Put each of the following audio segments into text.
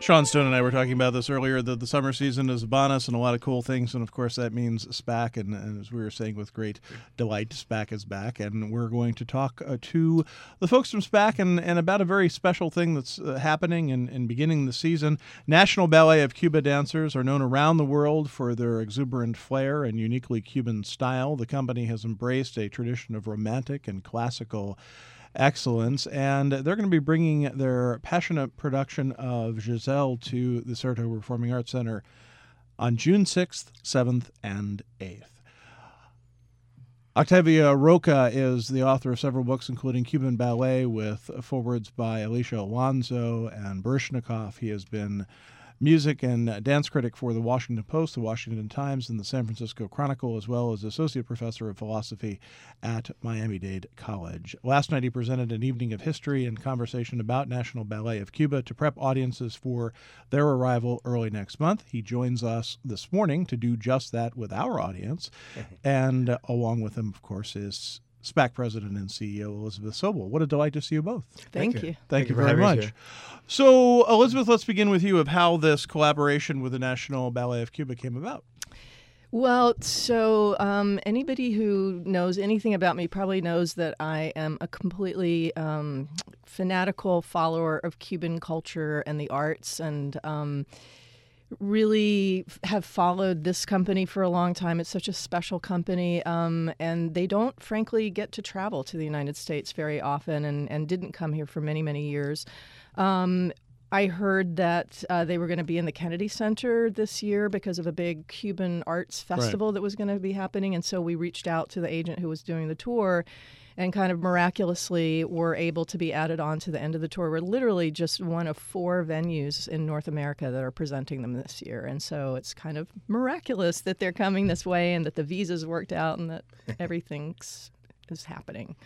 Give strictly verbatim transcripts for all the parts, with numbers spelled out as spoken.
Sean Stone and I were talking about this earlier, that the summer season is upon us and a lot of cool things. And, of course, that means SPAC. And, and as we were saying with great delight, SPAC is back. And we're going to talk uh, to the folks from SPAC and, and about a very special thing that's uh, happening and, and beginning the season. National Ballet of Cuba dancers are known around the world for their exuberant flair and uniquely Cuban style. The company has embraced a tradition of romantic and classical excellence, and they're going to be bringing their passionate production of Giselle to the Saratoga Performing Arts Center on June sixth, seventh, and eighth. Octavia Roca is the author of several books, including Cuban Ballet, with forewords by Alicia Alonso and Baryshnikov. He has been music and dance critic for the Washington Post, the Washington Times, and the San Francisco Chronicle, as well as associate professor of philosophy at Miami-Dade College. Last night, he presented an evening of history and conversation about National Ballet of Cuba to prep audiences for their arrival early next month. He joins us this morning to do just that with our audience. And uh, along with him, of course, is SPAC President and C E O Elizabeth Sobel. What a delight to see you both. Thank, Thank you. you. Thank, Thank you you for very having us much. here. So, Elizabeth, let's begin with you of how this collaboration with the National Ballet of Cuba came about. Well, so um, anybody who knows anything about me probably knows that I am a completely um, fanatical follower of Cuban culture and the arts, and um, really have followed this company for a long time. It's such a special company, um, and they don't, frankly, get to travel to the United States very often, and, and didn't come here for many, many years. Um, I heard that uh, they were going to be in the Kennedy Center this year because of a big Cuban arts festival Right. that was going to be happening, and so we reached out to the agent who was doing the tour, and kind of miraculously were able to be added on to the end of the tour. We're literally just one of four venues in North America that are presenting them this year. And so it's kind of miraculous that they're coming this way and that the visas worked out and that everything's is happening.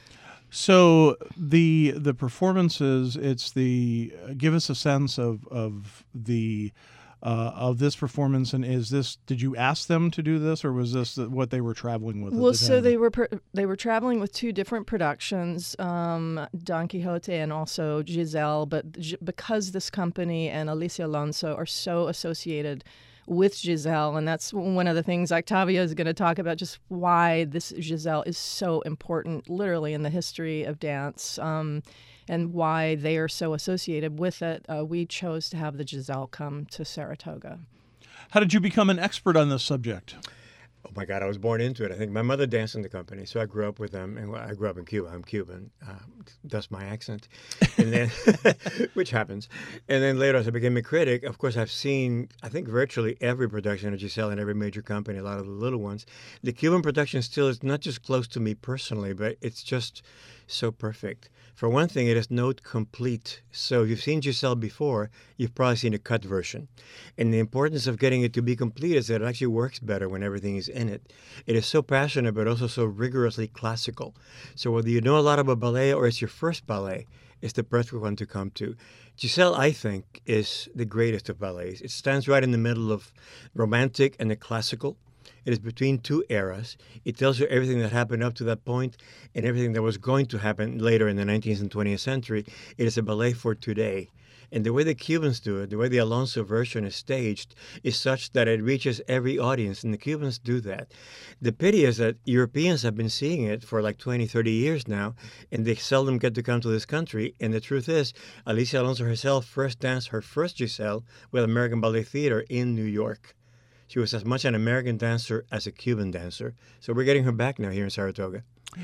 So the the performances, it's the give us a sense of of the uh, of this performance, and is this, did you ask them to do this, or was this what they were traveling with? Well, at the so time? they were per- they were traveling with two different productions, um, Don Quixote and also Giselle. But G- because this company and Alicia Alonso are so associated with Giselle, and that's one of the things Octavia is going to talk about, just why this Giselle is so important, literally, in the history of dance, um, and why they are so associated with it. Uh, we chose to have the Giselle come to Saratoga. How did you become an expert on this subject? Oh my God, I was born into it. I think my mother danced in the company, so I grew up with them. And I grew up in Cuba. I'm Cuban. Uh, that's my accent, and then which happens. And then later, as I became a critic, of course, I've seen, I think, virtually every production of Giselle in every major company, a lot of the little ones. The Cuban production still is not just close to me personally, but it's just so perfect. For one thing, it is note complete. So if you've seen Giselle before, you've probably seen a cut version. And the importance of getting it to be complete is that it actually works better when everything is in it. It is so passionate, but also so rigorously classical. So whether you know a lot about ballet or it's your first ballet, it's the perfect one to come to. Giselle, I think, is the greatest of ballets. It stands right in the middle of romantic and the classical. It is between two eras. It tells you everything that happened up to that point and everything that was going to happen later in the nineteenth and twentieth century. It is a ballet for today. And the way the Cubans do it, the way the Alonso version is staged, is such that it reaches every audience, and the Cubans do that. The pity is that Europeans have been seeing it for like twenty, thirty years now, and they seldom get to come to this country. And the truth is, Alicia Alonso herself first danced her first Giselle with American Ballet Theater in New York. She was as much an American dancer as a Cuban dancer. So we're getting her back now here in Saratoga.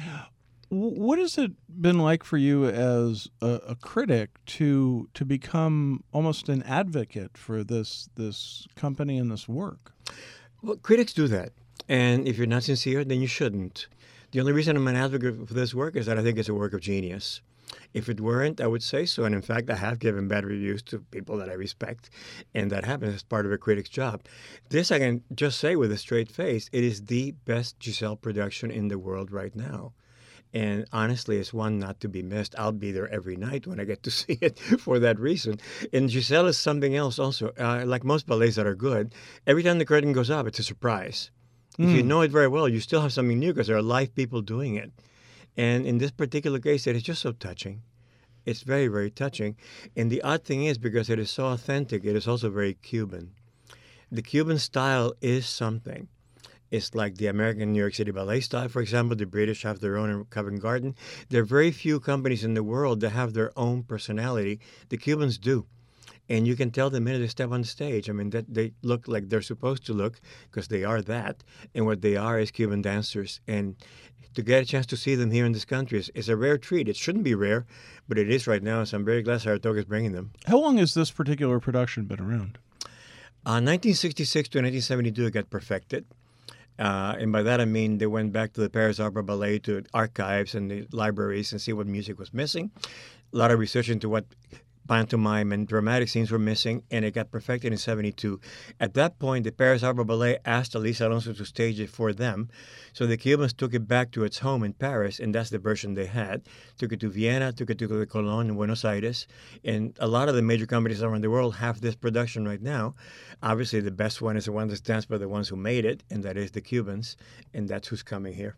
What has it been like for you as a, a critic to to become almost an advocate for this this company and this work? Well, critics do that. And if you're not sincere, then you shouldn't. The only reason I'm an advocate for this work is that I think it's a work of genius. If it weren't, I would say so. And in fact, I have given bad reviews to people that I respect, and that happens as part of a critic's job. This I can just say with a straight face, it is the best Giselle production in the world right now. And honestly, it's one not to be missed. I'll be there every night when I get to see it for that reason. And Giselle is something else also. Uh, like most ballets that are good, every time the curtain goes up, it's a surprise. Mm. If you know it very well, you still have something new because there are live people doing it. And in this particular case, it is just so touching. It's very, very touching. And the odd thing is, because it is so authentic, it is also very Cuban. The Cuban style is something. It's like the American New York City Ballet style, for example. The British have their own in Covent Garden. There are very few companies in the world that have their own personality. The Cubans do. And you can tell the minute they step on the stage. I mean, that they look like they're supposed to look, because they are that. And what they are is Cuban dancers. And to get a chance to see them here in this country is, is a rare treat. It shouldn't be rare, but it is right now. So I'm very glad Saratoga is bringing them. How long has this particular production been around? Uh, nineteen sixty-six to nineteen seventy-two, it got perfected. Uh, and by that I mean they went back to the Paris Opera Ballet, to archives and the libraries, and see what music was missing. A lot of research into what pantomime and dramatic scenes were missing, and it got perfected in seventy-two. At that point, the Paris Opera Ballet asked Alicia Alonso to stage it for them. So the Cubans took it back to its home in Paris, and that's the version they had. Took it to Vienna, took it to the Cologne in Buenos Aires, and a lot of the major companies around the world have this production right now. Obviously, the best one is the one that's danced by the ones who made it, and that is the Cubans, and that's who's coming here.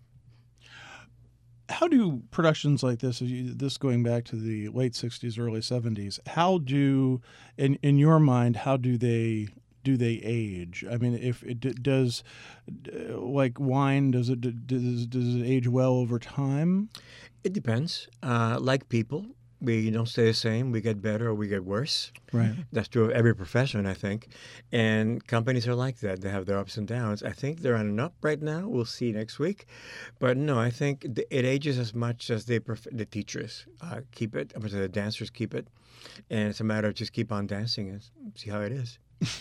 How do productions like this, this going back to the late sixties, early seventies, how do, in in your mind, how do they do they age? I mean, if it does, like wine, does it does does it age well over time? It depends. Uh, like people, we don't stay the same. We get better or we get worse. Right. That's true of every profession, I think. And companies are like that. They have their ups and downs. I think they're on an up right now. We'll see next week. But no, I think it ages as much as they pref- the teachers uh, keep it. I mean, the dancers keep it. And it's a matter of just keep on dancing and see how it is.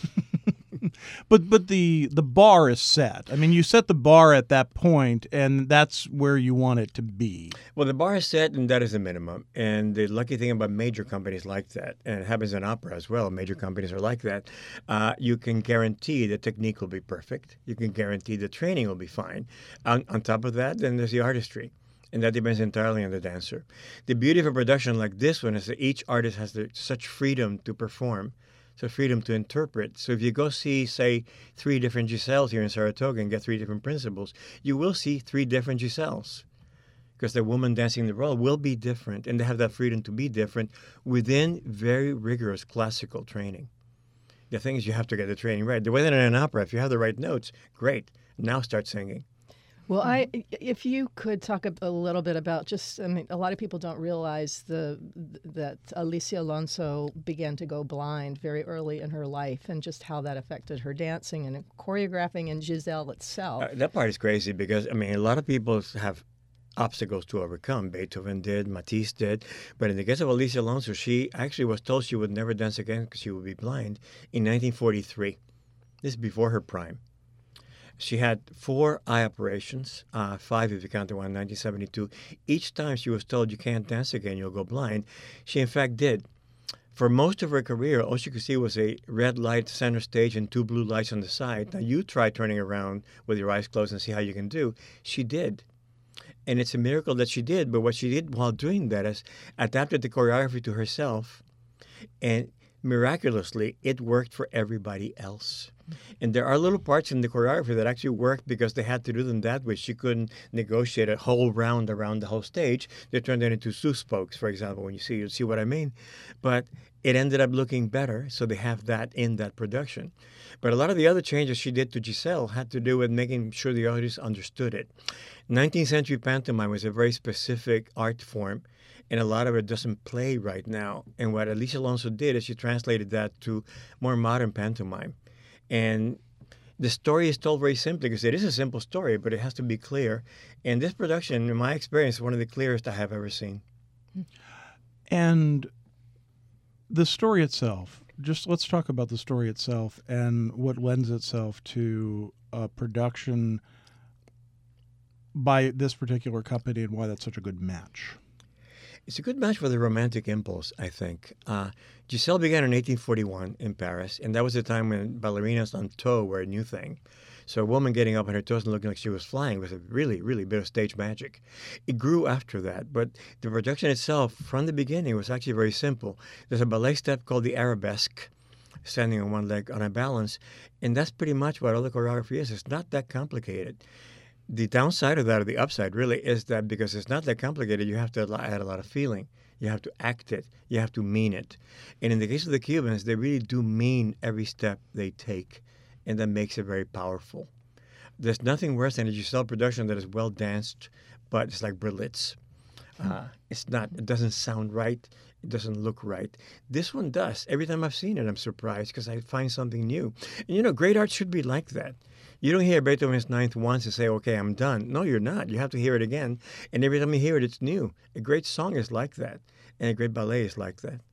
But but the the bar is set. I mean, you set the bar at that point, and that's where you want it to be. Well, the bar is set, and that is the minimum. And the lucky thing about major companies like that, and it happens in opera as well, major companies are like that, uh, you can guarantee the technique will be perfect. You can guarantee the training will be fine. On, on top of that, then there's the artistry. And that depends entirely on the dancer. The beauty of a production like this one is that each artist has the, such freedom to perform, so freedom to interpret. So if you go see, say, three different Giselles here in Saratoga and get three different principals, you will see three different Giselles, because the woman dancing the role will be different, and they have that freedom to be different within very rigorous classical training. The thing is, you have to get the training right. The way that in an opera, if you have the right notes, great. Now start singing. Well, I, if you could talk a, a little bit about just, I mean, a lot of people don't realize the that Alicia Alonso began to go blind very early in her life, and just how that affected her dancing and choreographing and Giselle itself. Uh, that part is crazy because, I mean, a lot of people have obstacles to overcome. Beethoven did, Matisse did. But in the case of Alicia Alonso, she actually was told she would never dance again because she would be blind in nineteen forty-three. This is before her prime. She had four eye operations, uh, five if you count the one in nineteen seventy-two. Each time she was told, you can't dance again, you'll go blind. She, in fact, did. For most of her career, all she could see was a red light center stage and two blue lights on the side. Now, you try turning around with your eyes closed and see how you can do. She did. And it's a miracle that she did. But what she did while doing that is adapted the choreography to herself. And miraculously, it worked for everybody else. And there are little parts in the choreography that actually worked because they had to do them that way. She couldn't negotiate a whole round around the whole stage. They turned it into Sue spokes, for example, when you see you see what I mean. But it ended up looking better, so they have that in that production. But a lot of the other changes she did to Giselle had to do with making sure the audience understood it. nineteenth century pantomime was a very specific art form, and a lot of it doesn't play right now. And what Alicia Alonso did is she translated that to more modern pantomime. And the story is told very simply because it is a simple story, but it has to be clear. And this production, in my experience, is one of the clearest I have ever seen. And the story itself, just let's talk about the story itself and what lends itself to a production by this particular company and why that's such a good match. It's a good match for the romantic impulse, I think. Uh, Giselle began in eighteen forty-one in Paris, and that was the time when ballerinas on toe were a new thing. So a woman getting up on her toes and looking like she was flying was a really, really bit of stage magic. It grew after that, but the production itself, from the beginning, was actually very simple. There's a ballet step called the arabesque, standing on one leg on a balance, and that's pretty much what all the choreography is. It's not that complicated. The downside of that, or the upside, really, is that because it's not that complicated, you have to add a lot of feeling. You have to act it. You have to mean it. And in the case of the Cubans, they really do mean every step they take, and that makes it very powerful. There's nothing worse than a Giselle production that is well danced, but it's like Berlitz. Uh, it's not. It doesn't sound right. It doesn't look right. This one does. Every time I've seen it, I'm surprised because I find something new. And you know, great art should be like that. You don't hear Beethoven's Ninth once and say, "Okay, I'm done." No, you're not. You have to hear it again, and every time you hear it, it's new. A great song is like that, and a great ballet is like that.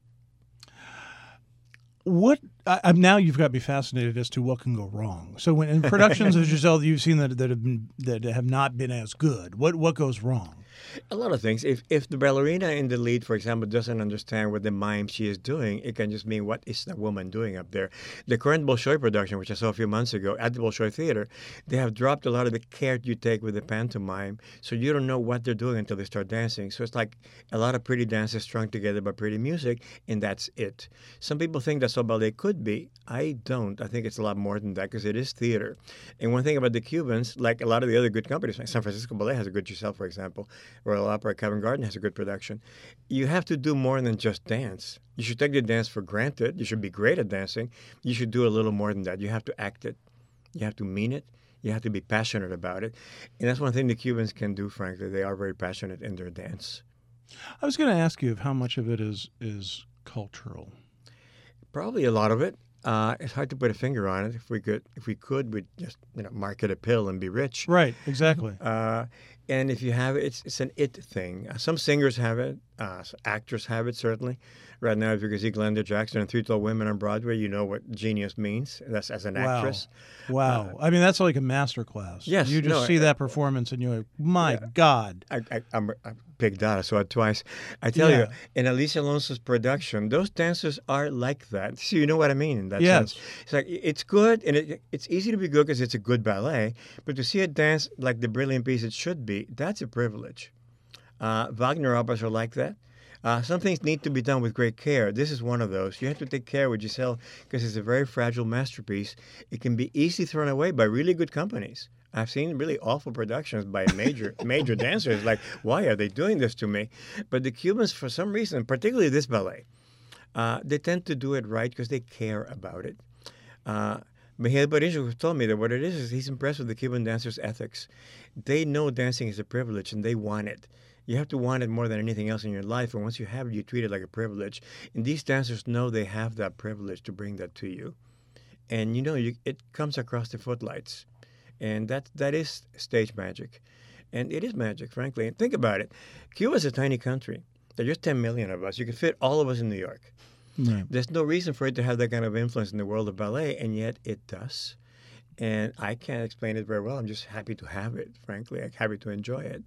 What I, I'm now you've got me fascinated as to what can go wrong. So when in productions of Giselle you've seen that that have been that have not been as good, what what goes wrong? A lot of things. If if the ballerina in the lead, for example, doesn't understand what the mime she is doing, it can just mean, what is that woman doing up there? The current Bolshoi production, which I saw a few months ago at the Bolshoi Theater, they have dropped a lot of the care you take with the pantomime, so you don't know what they're doing until they start dancing. So it's like a lot of pretty dances strung together by pretty music, and that's it. Some people think that's all ballet could be. I don't. I think it's a lot more than that because it is theater. And one thing about the Cubans, like a lot of the other good companies, like San Francisco Ballet has a good Giselle, for example, Royal Opera, Covent Garden has a good production. You have to do more than just dance. You should take the dance for granted. You should be great at dancing. You should do a little more than that. You have to act it. You have to mean it. You have to be passionate about it. And that's one thing the Cubans can do, frankly. They are very passionate in their dance. I was going to ask you if how much of it is is cultural. Probably a lot of it. Uh, it's hard to put a finger on it. If we could, if we could, we'd just you know market a pill and be rich. Right, exactly. Uh, and if you have it, it's it's an it thing. Uh, some singers have it. Uh, actors have it certainly. Right now, if you can see Glenda Jackson and Three Tall Women on Broadway, you know what genius means. That's as an Wow. actress. Wow. Uh, I mean, that's like a master class. Yes, You just no, see I- that performance and you're like, my Yeah. God. I, I, I'm a big dot. I saw it twice. I tell Yeah. you, in Alicia Alonso's production, those dancers are like that. So you know what I mean in that Yes. sense. It's like it's good, and it, it's easy to be good because it's a good ballet. But to see it dance like the brilliant piece it should be, that's a privilege. Uh, Wagner operas are like that. Uh, some things need to be done with great care. This is one of those. You have to take care with Giselle because it's a very fragile masterpiece. It can be easily thrown away by really good companies. I've seen really awful productions by major major dancers. Like, why are they doing this to me? But the Cubans, for some reason, particularly this ballet, uh, they tend to do it right because they care about it. Uh, Miguel Barillo told me that what it is is he's impressed with the Cuban dancers' ethics. They know dancing is a privilege and they want it. You have to want it more than anything else in your life, and once you have it, you treat it like a privilege. And these dancers know they have that privilege to bring that to you. And you know, you, it comes across the footlights. And that that is stage magic. And it is magic, frankly. And think about it. Cuba is a tiny country. There's just ten million of us. You could fit all of us in New York. Right. There's no reason for it to have that kind of influence in the world of ballet, and yet it does. And I can't explain it very well. I'm just happy to have it, frankly. I'm happy to enjoy it.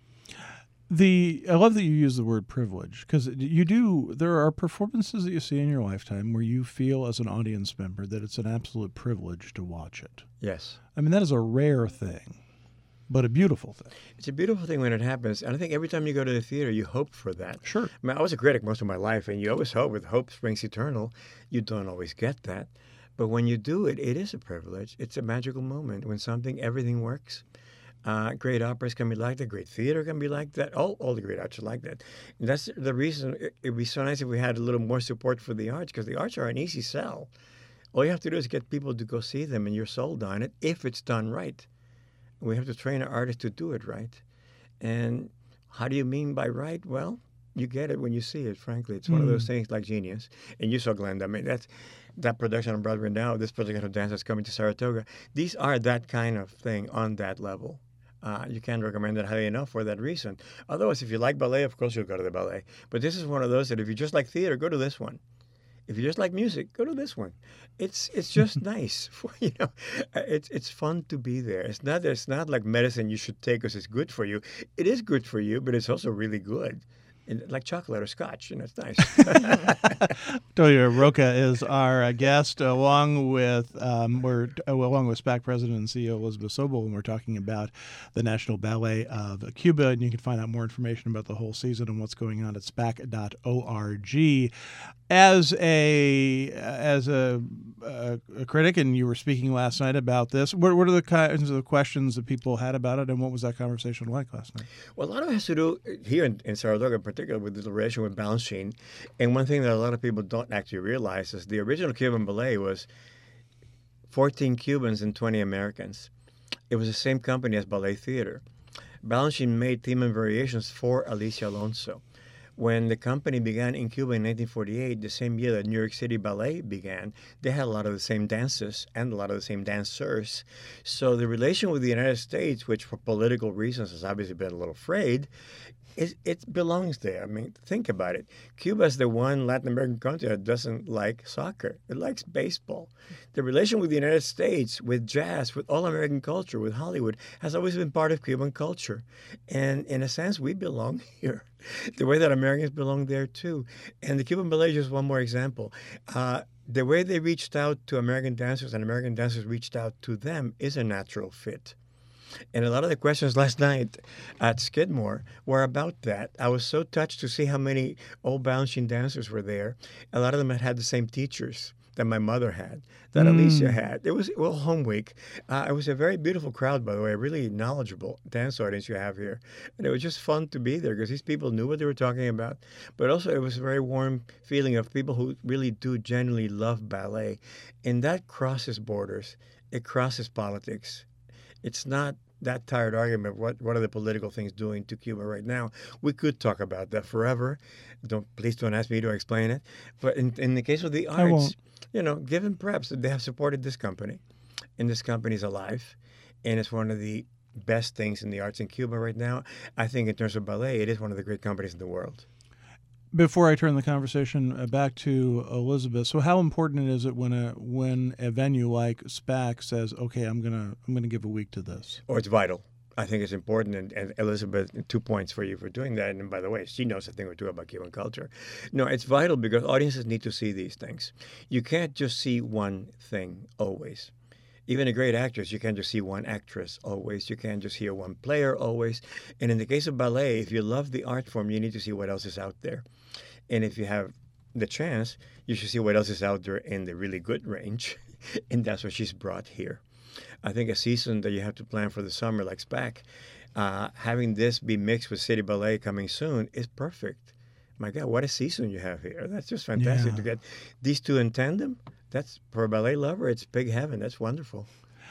The I love that you use the word privilege because you do. There are performances that you see in your lifetime where you feel as an audience member that it's an absolute privilege to watch it. Yes. I mean, that is a rare thing, but a beautiful thing. It's a beautiful thing when it happens. And I think every time you go to the theater, you hope for that. Sure. I mean, I was a critic most of my life, and you always hope with hope springs eternal. You don't always get that. But when you do it, it is a privilege. It's a magical moment when something, everything works. Uh, great operas can be like that. Great theater can be like that. All, all the great arts are like that. And that's the reason it would be so nice if we had a little more support for the arts, because the arts are an easy sell. All you have to do is get people to go see them, and you're sold on it if it's done right. We have to train our artists to do it right. And how do you mean by right? Well, you get it when you see it, frankly. It's one of those things like genius. And you saw Glenda. I mean, that's, that production on Broadway now, this production of dance that's coming to Saratoga, these are that kind of thing on that level. Uh, you can't recommend it highly enough for that reason. Otherwise, if you like ballet, of course you'll go to the ballet. But this is one of those that if you just like theater, go to this one. If you just like music, go to this one. It's it's just nice. For, you know, it's it's fun to be there. It's not it's not like medicine you should take because it's good for you. It is good for you, but it's also really good. And like chocolate or scotch, you know, it's nice. Antonio Roca is our uh, guest, along with um, we're uh, along with SPAC President and C E O Elizabeth Sobel, and we're talking about the National Ballet of Cuba. And you can find out more information about the whole season and what's going on at spac dot org. As a as a, a, a critic, and you were speaking last night about this, what, what are the kinds of questions that people had about it, and what was that conversation like last night? Well, a lot of it has to do here in, in Saratoga, in particular, with the relation with Balanchine. And one thing that a lot of people don't actually realize is the original Cuban ballet was fourteen Cubans and twenty Americans. It was the same company as Ballet Theater. Balanchine made theme and variations for Alicia Alonso. When the company began in Cuba in nineteen forty-eight, the same year that New York City Ballet began, they had a lot of the same dances and a lot of the same dancers. So the relation with the United States, which for political reasons has obviously been a little frayed, it, it belongs there. I mean, think about it. Cuba is the one Latin American country that doesn't like soccer. It likes baseball. The relation with the United States, with jazz, with all American culture, with Hollywood, has always been part of Cuban culture. And in a sense, we belong here. The way that Americans belong there, too. And the Cuban ballet is just one more example. Uh, the way they reached out to American dancers and American dancers reached out to them is a natural fit. And a lot of the questions last night at Skidmore were about that. I was so touched to see how many old Balanchine dancers were there. A lot of them had had the same teachers that my mother had, that mm. Alicia had. It was, well, home week. Uh, it was a very beautiful crowd, by the way, a really knowledgeable dance audience you have here. And it was just fun to be there because these people knew what they were talking about. But also it was a very warm feeling of people who really do genuinely love ballet. And that crosses borders. It crosses politics. It's not that tired argument of what, what are the political things doing to Cuba right now. We could talk about that forever. Don't Please don't ask me to explain it. But in, in the case of the arts, you know, give them props that they have supported this company. And this company is alive. And it's one of the best things in the arts in Cuba right now. I think in terms of ballet, it is one of the great companies in the world. Before I turn the conversation back to Elizabeth, so how important is it when a when a venue like SPAC says, "Okay, I'm gonna I'm gonna give a week to this"? Oh, it's vital. I think it's important, and, and Elizabeth, two points for you for doing that. And by the way, she knows a thing or two about Cuban culture. No, it's vital because audiences need to see these things. You can't just see one thing always. Even a great actress, you can't just see one actress always. You can't just hear one player always. And in the case of ballet, if you love the art form, you need to see what else is out there. And if you have the chance, you should see what else is out there in the really good range. And that's what she's brought here. I think a season that you have to plan for the summer, like SPAC, uh, having this be mixed with City Ballet coming soon is perfect. My God, what a season you have here. That's just fantastic yeah. to get these two in tandem. That's, for a ballet lover, it's big heaven. That's wonderful.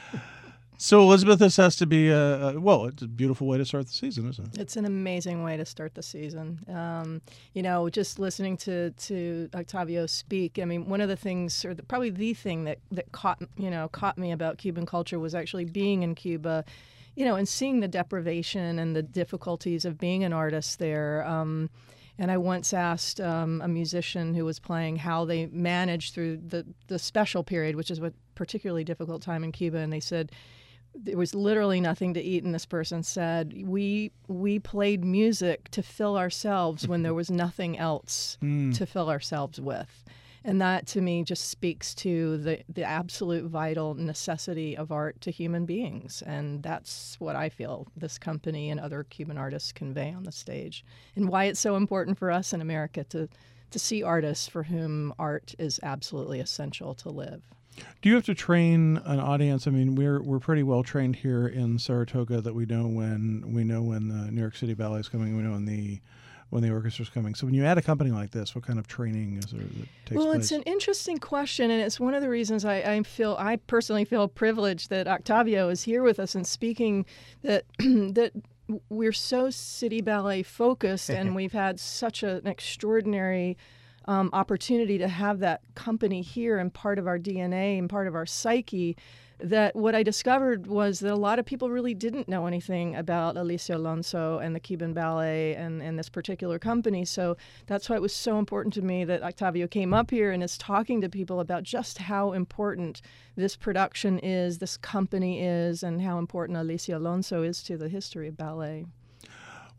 So, Elizabeth, this has to be, a, a, well, it's a beautiful way to start the season, isn't it? It's an amazing way to start the season. Um, you know, just listening to, to Octavio speak, I mean, one of the things, or the, probably the thing that, that caught, you know, caught me about Cuban culture was actually being in Cuba, you know, and seeing the deprivation and the difficulties of being an artist there. Um, And I once asked um, a musician who was playing how they managed through the, the special period, which is a particularly difficult time in Cuba, and they said there was literally nothing to eat, and this person said, we we played music to fill ourselves when there was nothing else mm. to fill ourselves with. And that, to me, just speaks to the, the absolute vital necessity of art to human beings. And that's what I feel this company and other Cuban artists convey on the stage, and why it's so important for us in America to, to see artists for whom art is absolutely essential to live. Do you have to train an audience? I mean, we're we're pretty well trained here in Saratoga that we know when we know when the New York City Ballet is coming, we know when the when the orchestra's coming. So when you add a company like this, what kind of training is there that takes well, place? It's an interesting question, and it's one of the reasons I, I feel I personally feel privileged that Octavio is here with us and speaking. That that we're so City Ballet focused, and we've had such a, an extraordinary um, opportunity to have that company here and part of our D N A and part of our psyche. That what I discovered was that a lot of people really didn't know anything about Alicia Alonso and the Cuban Ballet and, and this particular company. So that's why it was so important to me that Octavio came up here and is talking to people about just how important this production is, this company is, and how important Alicia Alonso is to the history of ballet.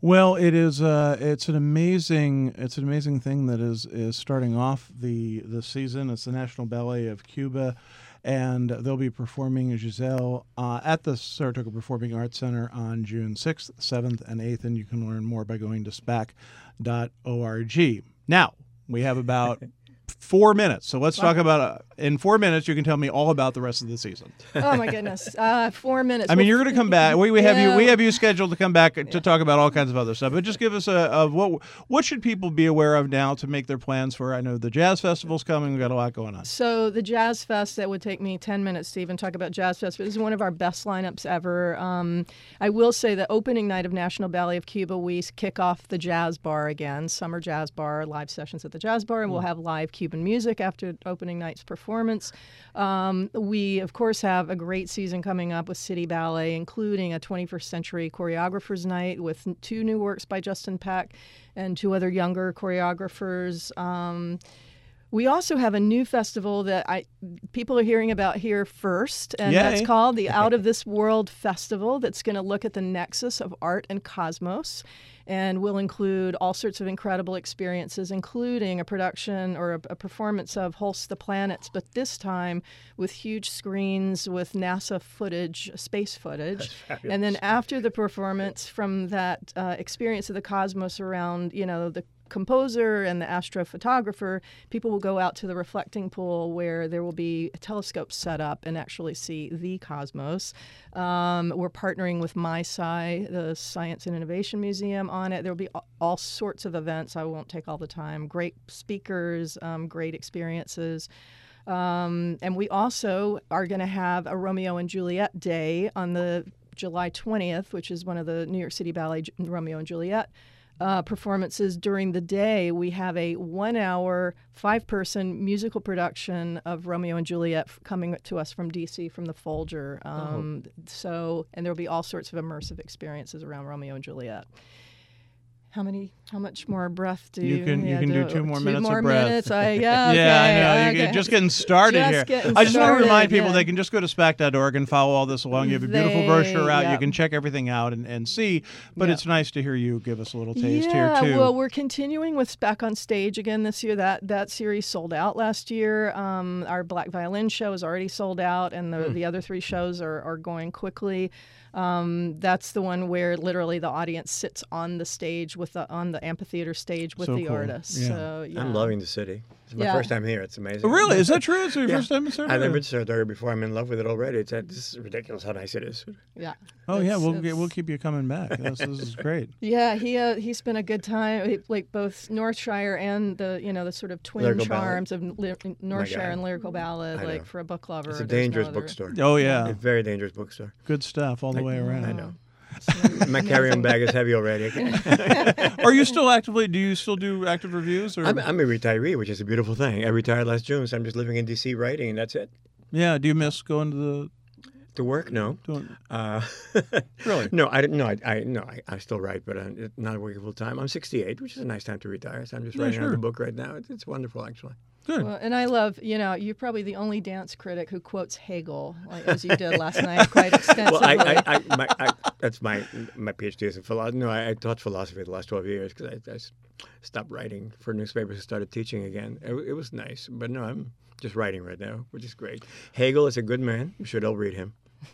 Well, it is. Uh, it's an amazing. It's an amazing thing that is is starting off the the season. It's the National Ballet of Cuba, and they'll be performing Giselle uh, at the Saratoga Performing Arts Center on June sixth, seventh, and eighth. And you can learn more by going to spac dot org. Now we have about four minutes, so let's talk about. Uh, in four minutes, you can tell me all about the rest of the season. Oh my goodness, uh, four minutes. I mean, you're going to come back. We, we have Yeah. you. We have you scheduled to come back to talk about all kinds of other stuff. But just give us a, a what. What should people be aware of now to make their plans for? I know the jazz festival's coming. We've got a lot going on. So the Jazz Fest, that would take me ten minutes to even talk about Jazz Fest, but this is one of our best lineups ever. Um, I will say the opening night of National Ballet of Cuba, we kick off the Jazz Bar again, Summer Jazz Bar, live sessions at the Jazz Bar, and we'll have live Cuban music after opening night's performance. Um, we, of course, have a great season coming up with City Ballet, including a twenty-first century choreographers night with two new works by Justin Peck and two other younger choreographers. Um, We also have a new festival that I people are hearing about here first, and Yay. that's called the Out of This World Festival. That's going to look at the nexus of art and cosmos, and will include all sorts of incredible experiences, including a production or a, a performance of Holst the Planets, but this time with huge screens with NASA footage, space footage. And then after the performance, from that uh, experience of the cosmos around, you know, the composer and the astrophotographer, people will go out to the reflecting pool where there will be telescopes set up and actually see the cosmos. Um, we're partnering with MySci, the Science and Innovation Museum, on it. There will be all, all sorts of events. I won't take all the time. Great speakers, um, great experiences. Um, and we also are going to have a Romeo and Juliet Day on the July twentieth, which is one of the New York City Ballet Romeo and Juliet Uh, performances. During the day, we have a one-hour, five-person musical production of Romeo and Juliet f- coming to us from D C, from the Folger. Um, oh. So, and there'll be all sorts of immersive experiences around Romeo and Juliet. How many? How much more breath do you? You can yeah, you can do, do two more two minutes more of breath. Minutes. I, yeah, okay, yeah, I know. okay. You're just getting started Just here. getting I just want to started, remind people yeah. they can just go to spac dot org and follow all this along. You have a beautiful They- brochure out. You yep. can check everything out and, and see. But Yep. it's nice to hear you give us a little taste yeah, here too. well, we're continuing with Spac on Stage again this year. That that series sold out last year. Um, our Black Violin show is already sold out, and the, Hmm. the other three shows are, are going quickly. Um, that's the one where literally the audience sits on the stage with the on the amphitheater stage with So the cool. artists. Yeah. So yeah. I'm loving the city. It's my Yeah. first time here. It's amazing. Oh, really? Is that true? It's your Yeah. first time in Saratoga? I've never been to Saratoga before. I'm in love with it already. It's this is ridiculous how nice it is. Yeah. Oh yeah, It's- we'll it's- get, we'll keep you coming back. This, this is great. Yeah, he uh, he spent a good time, he- like both Northshire and the you know the sort of twin Lyrical ballad. charms of Ly- Northshire God. and lyrical ballad. I know. Like for a book lover, It's a there's no dangerous other- bookstore. Oh yeah, A very dangerous bookstore. good stuff all the way around. I know. My carry-on bag is heavy already. Are you still actively? Do you still do active reviews? Or I'm, I'm a retiree, which is a beautiful thing. I retired last June, so I'm just living in D C writing, and that's it. yeah, do you miss going to the? To work, no. Doing, Uh, Really? No, I didn't. No, I, I no, I, I still write, but I'm not working full time. I'm sixty-eight, which is a nice time to retire. So I'm just Yeah, writing sure. another book right now. It's, it's wonderful, actually. Good. Well, and I love, you know, you're probably the only dance critic who quotes Hegel, like, as you did last night, quite extensively. Well, I, I, I, my, I that's my my PhD is in philosophy. No, I, I taught philosophy the last twelve years because I, I s- stopped writing for newspapers and started teaching again. It, it was nice, but no, I'm just writing right now, which is great. Hegel is a good man. You should all read him.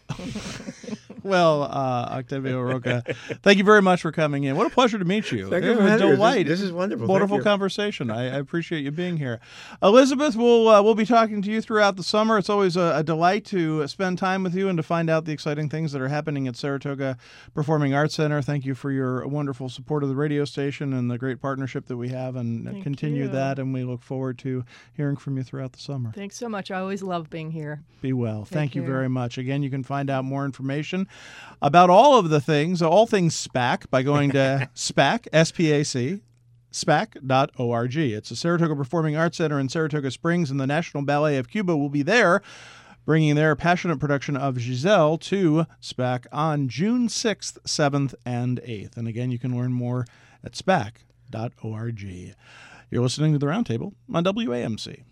Well, uh, Octavio Roca, thank you very much for coming in. What a pleasure to meet you. Thank it you for was a having me. This- delight. This is wonderful. Thank Wonderful you. conversation. I, I appreciate you being here. Elizabeth, we'll uh, we'll be talking to you throughout the summer. It's always a, a delight to spend time with you and to find out the exciting things that are happening at Saratoga Performing Arts Center. Thank you for your wonderful support of the radio station and the great partnership that we have, and Thank continue you. that. And we look forward to hearing from you throughout the summer. Thanks so much. I always love being here. Be well. Thank you care. very much. Again, you can find out more information about all of the things, all things SPAC, by going to SPAC, S P A C, spac dot org. It's the Saratoga Performing Arts Center in Saratoga Springs, and the National Ballet of Cuba will be there, bringing their passionate production of Giselle to SPAC on June sixth, seventh, and eighth. And again, you can learn more at spac dot org. You're listening to The Roundtable on W A M C.